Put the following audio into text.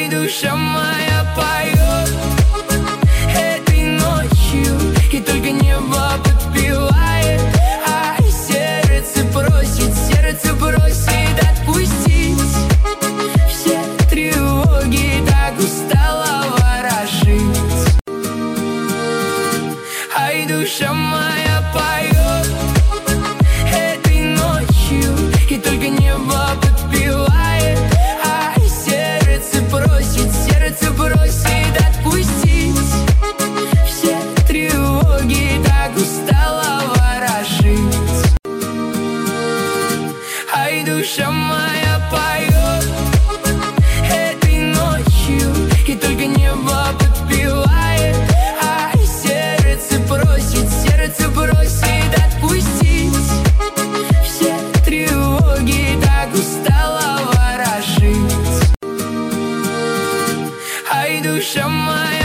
Ай, душа моя поет этой ночью, и только небо подпевает. Ай, сердце просит отпустить все тревоги, так устала ворожить. Ай, душа моя поет этой ночью, и только небо подпевает. Ай, сердце просит отпустить все тревоги, так устала ворожить. Ай, душа моя поет этой ночью, и только небо подпевает. Ай, сердце просит отпустить все тревоги, так устала ворожить. Ай, душа моя.